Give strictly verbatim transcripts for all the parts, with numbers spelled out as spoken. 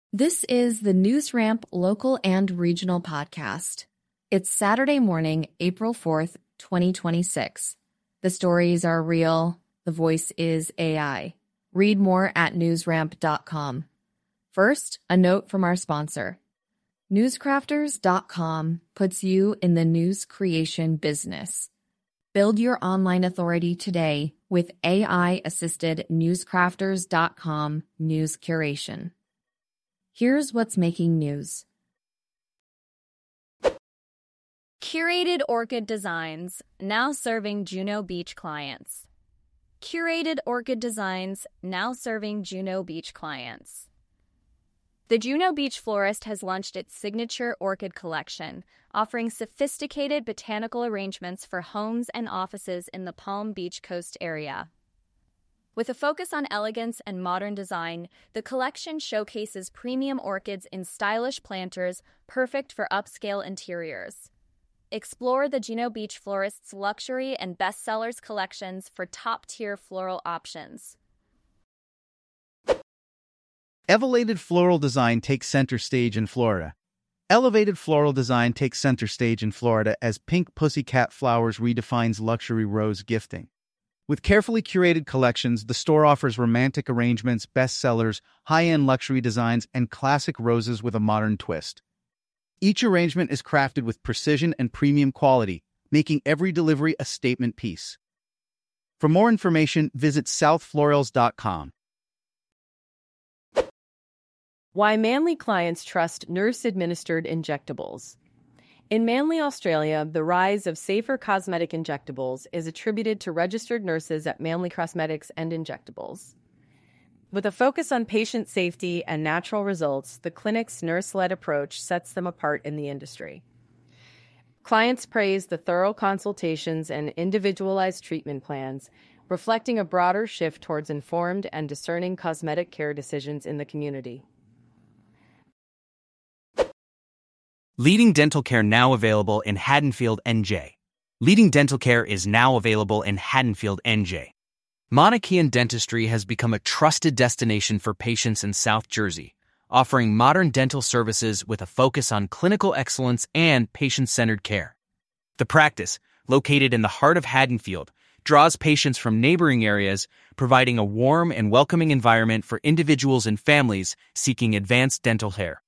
This is the NewsRamp local and regional podcast. It's Saturday morning, April fourth, twenty twenty-six. The stories are real. The voice is A I. Read more at newsramp dot com. First, a note from our sponsor. newscrafters dot com puts you in the news creation business. Build your online authority today with A I-assisted newscrafters dot com news curation. Here's what's making news. Curated Orchid Designs, now serving Juno Beach clients. Curated Orchid Designs, now serving Juno Beach clients. The Juno Beach florist has launched its signature orchid collection, offering sophisticated botanical arrangements for homes and offices in the Palm Beach coast area. With a focus on elegance and modern design, the collection showcases premium orchids in stylish planters perfect for upscale interiors. Explore the Juno Beach florist's luxury and bestsellers collections for top-tier floral options. Elevated floral design takes center stage in Florida. Elevated floral design takes center stage in Florida as Pink Pussycat Flowers redefines luxury rose gifting. With carefully curated collections, the store offers romantic arrangements, bestsellers, high-end luxury designs, and classic roses with a modern twist. Each arrangement is crafted with precision and premium quality, making every delivery a statement piece. For more information, visit south florals dot com. Why Manly clients trust nurse-administered injectables. In Manly, Australia, the rise of safer cosmetic injectables is attributed to registered nurses at Manly Cosmetics and Injectables. With a focus on patient safety and natural results, the clinic's nurse-led approach sets them apart in the industry. Clients praise the thorough consultations and individualized treatment plans, reflecting a broader shift towards informed and discerning cosmetic care decisions in the community. Leading Dental Care now available in Haddonfield, N J. Leading Dental Care is now available in Haddonfield, N J. Monarchian Dentistry has become a trusted destination for patients in South Jersey, offering modern dental services with a focus on clinical excellence and patient-centered care. The practice, located in the heart of Haddonfield, draws patients from neighboring areas, providing a warm and welcoming environment for individuals and families seeking advanced dental care.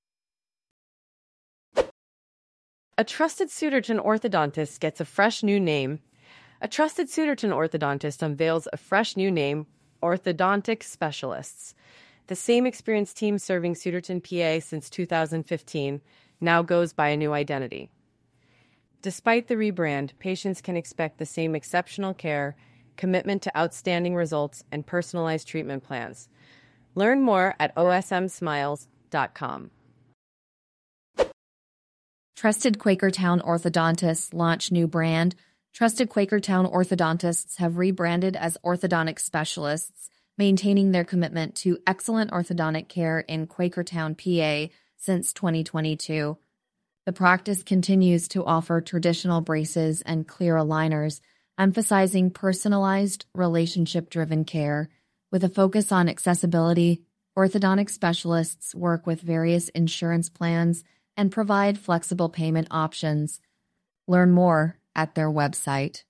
A trusted Suderton orthodontist gets a fresh new name. A trusted Suderton orthodontist unveils a fresh new name, Orthodontic Specialists. The same experienced team serving Suderton, P A since two thousand fifteen now goes by a new identity. Despite the rebrand, patients can expect the same exceptional care, commitment to outstanding results, and personalized treatment plans. Learn more at O S M smiles dot com. Trusted Quakertown orthodontists launch new brand. Trusted Quakertown orthodontists have rebranded as orthodontic specialists, maintaining their commitment to excellent orthodontic care in Quakertown, P A since twenty twenty-two. The practice continues to offer traditional braces and clear aligners, emphasizing personalized, relationship-driven care. With a focus on accessibility, orthodontic specialists work with various insurance plans and provide flexible payment options. Learn more at their website.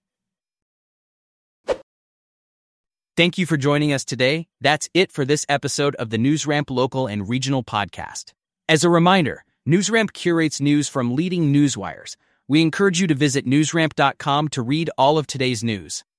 Thank you for joining us today. That's it for this episode of the NewsRamp Local and Regional Podcast. As a reminder, NewsRamp curates news from leading newswires. We encourage you to visit newsramp dot com to read all of today's news.